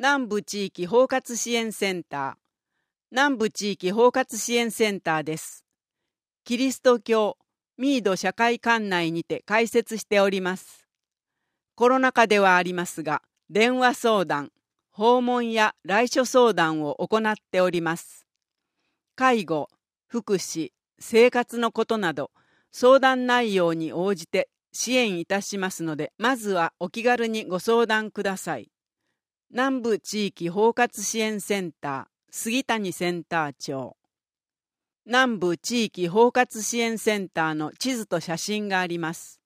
南部地域包括支援センター、南部地域包括支援センターです。キリスト教ミード社会館内にて開設しております。コロナ禍ではありますが、電話相談、訪問や来所相談を行っております。介護、福祉、生活のことなど、相談内容に応じて支援いたしますので、まずはお気軽にご相談ください。南部地域包括支援センター、杉谷センター長。南部地域包括支援センターの地図と写真があります。